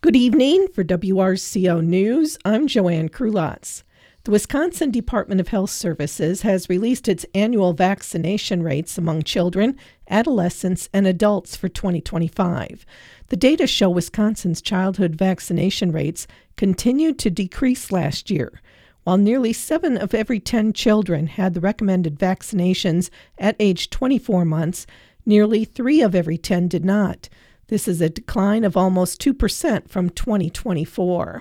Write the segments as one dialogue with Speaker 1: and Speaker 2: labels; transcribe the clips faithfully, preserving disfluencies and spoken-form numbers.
Speaker 1: Good evening. For W R C O News, I'm Joanne Krulotz. The Wisconsin Department of Health Services has released its annual vaccination rates among children, adolescents, and adults for twenty twenty-five. The data show Wisconsin's childhood vaccination rates continued to decrease last year. While nearly seven of every ten children had the recommended vaccinations at age twenty-four months, nearly three of every ten did not. This is a decline of almost two percent from twenty twenty-four.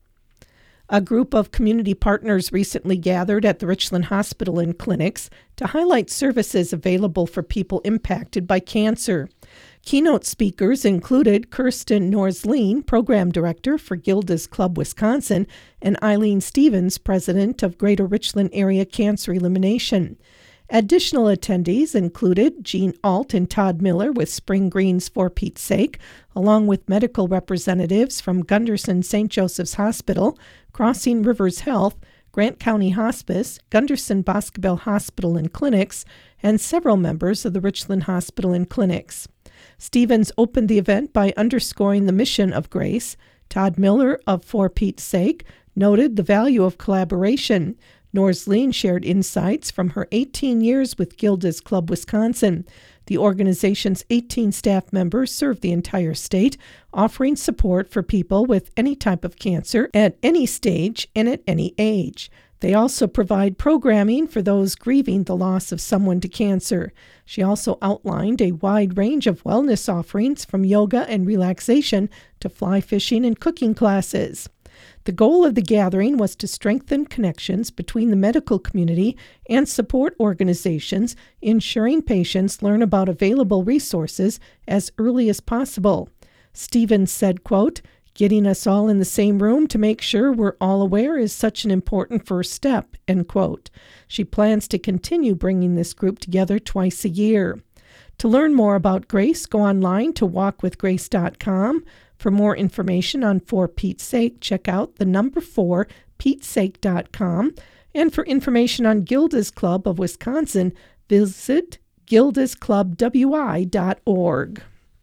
Speaker 1: A group of community partners recently gathered at the Richland Hospital and Clinics to highlight services available for people impacted by cancer. Keynote speakers included Kirsten Norsleen, Program Director for Gilda's Club Wisconsin, and Eileen Stevens, President of Greater Richland Area Cancer Elimination. Additional attendees included Jean Alt and Todd Miller with Spring Green's For Pete's Sake, along with medical representatives from Gunderson Saint Joseph's Hospital, Crossing Rivers Health, Grant County Hospice, Gunderson Boscobel Hospital and Clinics, and several members of the Richland Hospital and Clinics. Stevens opened the event by underscoring the mission of Grace. Todd Miller of For Pete's Sake noted the value of collaboration. Norsleen shared insights from her eighteen years with Gilda's Club Wisconsin. The organization's eighteen staff members serve the entire state, offering support for people with any type of cancer at any stage and at any age. They also provide programming for those grieving the loss of someone to cancer. She also outlined a wide range of wellness offerings from yoga and relaxation to fly fishing and cooking classes. The goal of the gathering was to strengthen connections between the medical community and support organizations, ensuring patients learn about available resources as early as possible. Stevens said, quote, "Getting us all in the same room to make sure we're all aware is such an important first step," end quote. She plans to continue bringing this group together twice a year. To learn more about Grace, go online to walk with grace dot com. For more information on For Pete's Sake, check out the number four, pete sake dot com. And for information on Gilda's Club of Wisconsin, visit gildas club w i dot org.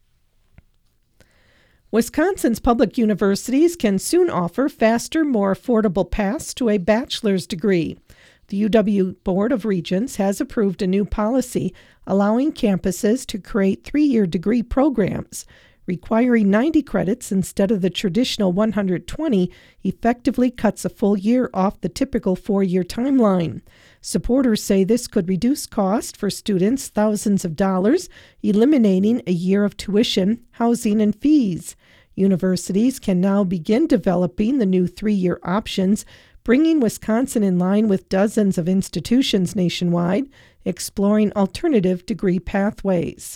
Speaker 1: Wisconsin's public universities can soon offer faster, more affordable paths to a bachelor's degree. The U W Board of Regents has approved a new policy allowing campuses to create three-year degree programs. Requiring ninety credits instead of the traditional one hundred twenty effectively cuts a full year off the typical four-year timeline. Supporters say this could reduce cost for students thousands of dollars, eliminating a year of tuition, housing, and fees. Universities can now begin developing the new three-year options, bringing Wisconsin in line with dozens of institutions nationwide, exploring alternative degree pathways.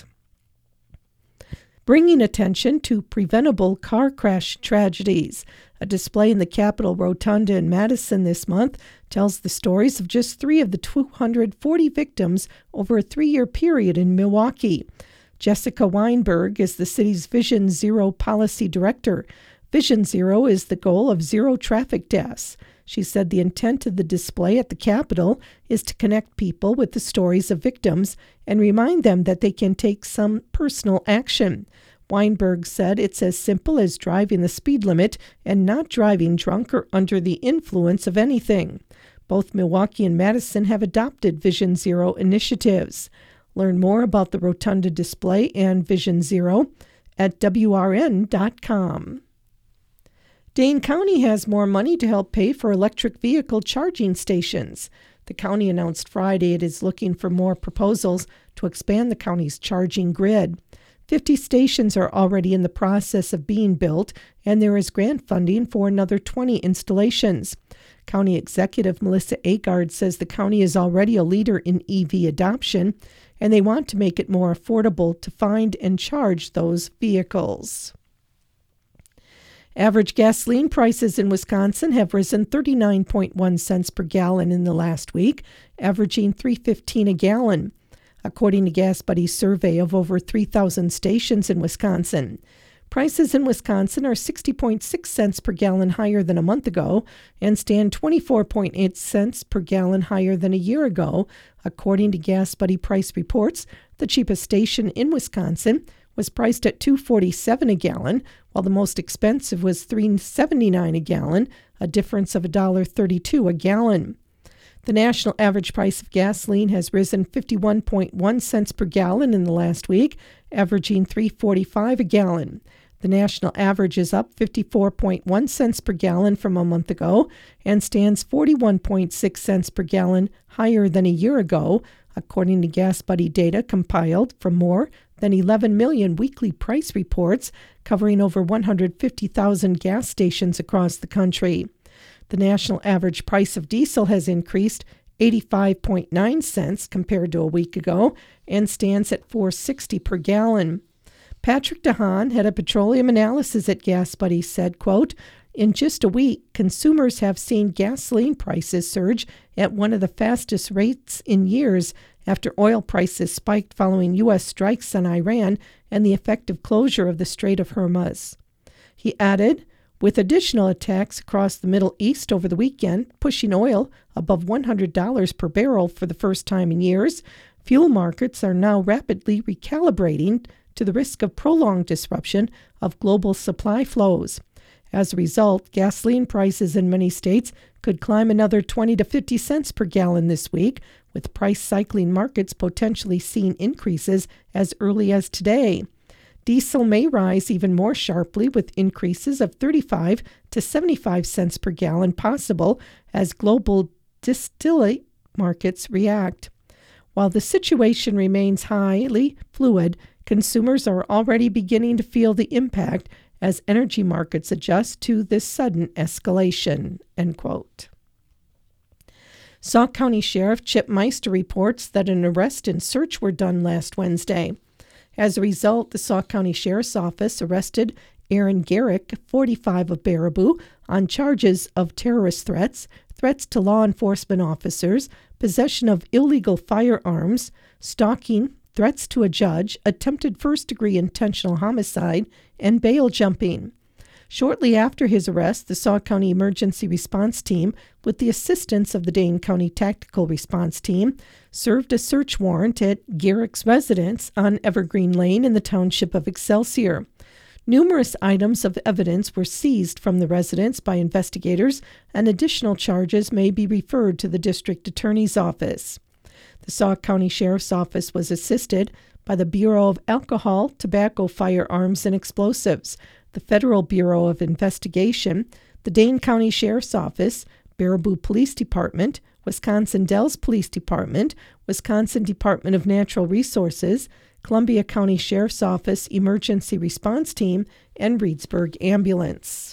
Speaker 1: Bringing attention to preventable car crash tragedies. A display in the Capitol Rotunda in Madison this month tells the stories of just three of the two hundred forty victims over a three-year period in Milwaukee. Jessica Weinberg is the city's Vision Zero policy director. Vision Zero is the goal of zero traffic deaths. She said the intent of the display at the Capitol is to connect people with the stories of victims and remind them that they can take some personal action. Weinberg said it's as simple as driving the speed limit and not driving drunk or under the influence of anything. Both Milwaukee and Madison have adopted Vision Zero initiatives. Learn more about the Rotunda display and Vision Zero at w r n dot com. Dane County has more money to help pay for electric vehicle charging stations. The county announced Friday it is looking for more proposals to expand the county's charging grid. fifty stations are already in the process of being built, and there is grant funding for another twenty installations. County Executive Melissa Agard says the county is already a leader in E V adoption, and they want to make it more affordable to find and charge those vehicles. Average gasoline prices in Wisconsin have risen thirty-nine point one cents per gallon in the last week, averaging three dollars and fifteen cents a gallon, according to Gas Buddy's survey of over three thousand stations in Wisconsin. Prices in Wisconsin are sixty point six cents per gallon higher than a month ago and stand twenty-four point eight cents per gallon higher than a year ago, according to Gas Buddy price reports. The cheapest station in Wisconsin was priced at two dollars and forty-seven cents a gallon, while the most expensive was three dollars and seventy-nine cents a gallon, a difference of one dollar and thirty-two cents a gallon. The national average price of gasoline has risen fifty-one point one cents per gallon in the last week, averaging three dollars and forty-five cents a gallon. The national average is up fifty-four point one cents per gallon from a month ago and stands forty-one point six cents per gallon higher than a year ago, according to GasBuddy data compiled from more than eleven million weekly price reports covering over one hundred fifty thousand gas stations across the country. The national average price of diesel has increased eighty-five point nine cents compared to a week ago and stands at four dollars and sixty cents per gallon. Patrick DeHaan, head of petroleum analysis at GasBuddy, said, quote, "In just a week, consumers have seen gasoline prices surge at one of the fastest rates in years after oil prices spiked following U S strikes on Iran and the effective closure of the Strait of Hormuz." He added, "With additional attacks across the Middle East over the weekend, pushing oil above one hundred dollars per barrel for the first time in years, fuel markets are now rapidly recalibrating to the risk of prolonged disruption of global supply flows. As a result, gasoline prices in many states could climb another twenty to fifty cents per gallon this week, with price cycling markets potentially seeing increases as early as today. Diesel may rise even more sharply, with increases of thirty-five to seventy-five cents per gallon possible as global distillate markets react. While the situation remains highly fluid, consumers are already beginning to feel the impact as energy markets adjust to this sudden escalation," end quote. Sauk County Sheriff Chip Meister reports that an arrest and search were done last Wednesday. As a result, the Sauk County Sheriff's Office arrested Aaron Garrick, forty-five, of Baraboo, on charges of terrorist threats, threats to law enforcement officers, possession of illegal firearms, stalking, threats to a judge, attempted first-degree intentional homicide, and bail jumping. Shortly after his arrest, the Sauk County Emergency Response Team, with the assistance of the Dane County Tactical Response Team, served a search warrant at Garrick's residence on Evergreen Lane in the township of Excelsior. Numerous items of evidence were seized from the residence by investigators, and additional charges may be referred to the district attorney's office. The Sauk County Sheriff's Office was assisted by the Bureau of Alcohol, Tobacco, Firearms, and Explosives, the Federal Bureau of Investigation, the Dane County Sheriff's Office, Baraboo Police Department, Wisconsin Dells Police Department, Wisconsin Department of Natural Resources, Columbia County Sheriff's Office Emergency Response Team, and Reedsburg Ambulance.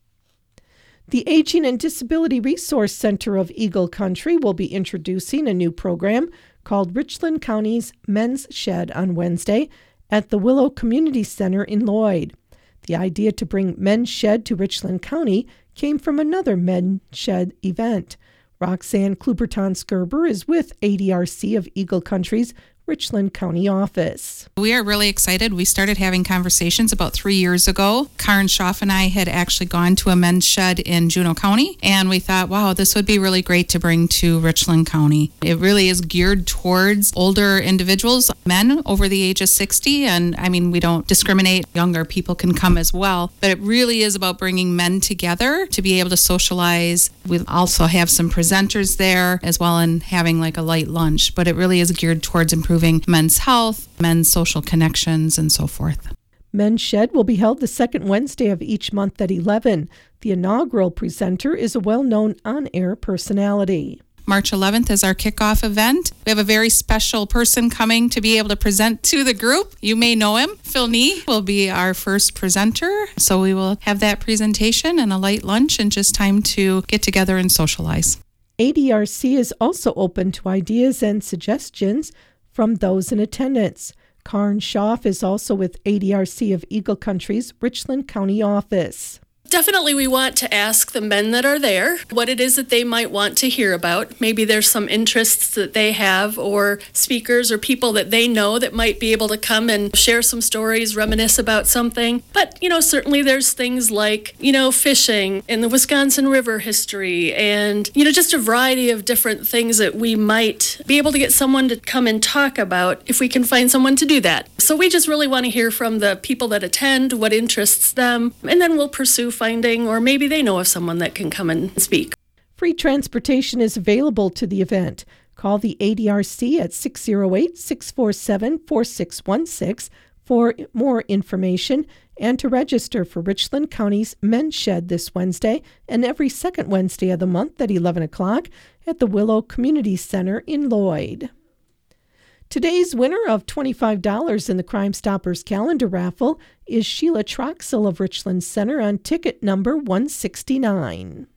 Speaker 1: The Aging and Disability Resource Center of Eagle Country will be introducing a new program called Richland County's Men's Shed on Wednesday at the Willow Community Center in Lloyd. The idea to bring Men's Shed to Richland County came from another Men's Shed event. Roxanne Kluberton-Skerber is with A D R C of Eagle Country's Richland County office.
Speaker 2: We are really excited. We started having conversations about three years ago. Karen Schaff and I had actually gone to a men's shed in Juneau County, and we thought, wow, this would be really great to bring to Richland County. It really is geared towards older individuals, men over the age of sixty, and I mean, we don't discriminate. Younger people can come as well, but it really is about bringing men together to be able to socialize. We also have some presenters there as well, and having like a light lunch, but it really is geared towards improving men's health, men's social connections, and so forth.
Speaker 1: Men's Shed will be held the second Wednesday of each month at eleven. The inaugural presenter is a well-known on-air personality.
Speaker 2: March eleventh is our kickoff event. We have a very special person coming to be able to present to the group. You may know him. Phil Nee will be our first presenter. So we will have that presentation and a light lunch and just time to get together and socialize.
Speaker 1: A D R C is also open to ideas and suggestions from those in attendance. Karen Schaff is also with A D R C of Eagle Country's Richland County office.
Speaker 3: Definitely we want to ask the men that are there what it is that they might want to hear about. Maybe there's some interests that they have, or speakers or people that they know that might be able to come and share some stories, reminisce about something. But, you know, certainly there's things like, you know, fishing and the Wisconsin River history and, you know, just a variety of different things that we might be able to get someone to come and talk about if we can find someone to do that. So we just really want to hear from the people that attend, what interests them, and then we'll pursue finding, or maybe they know of someone that can come and speak.
Speaker 1: Free transportation is available to the event. Call the A D R C at six oh eight, six four seven, four six one six for more information and to register for Richland County's Men's Shed this Wednesday and every second Wednesday of the month at eleven o'clock at the Willow Community Center in Lloyd. Today's winner of twenty-five dollars in the Crime Stoppers calendar raffle is Sheila Troxel of Richland Center on ticket number one sixty-nine.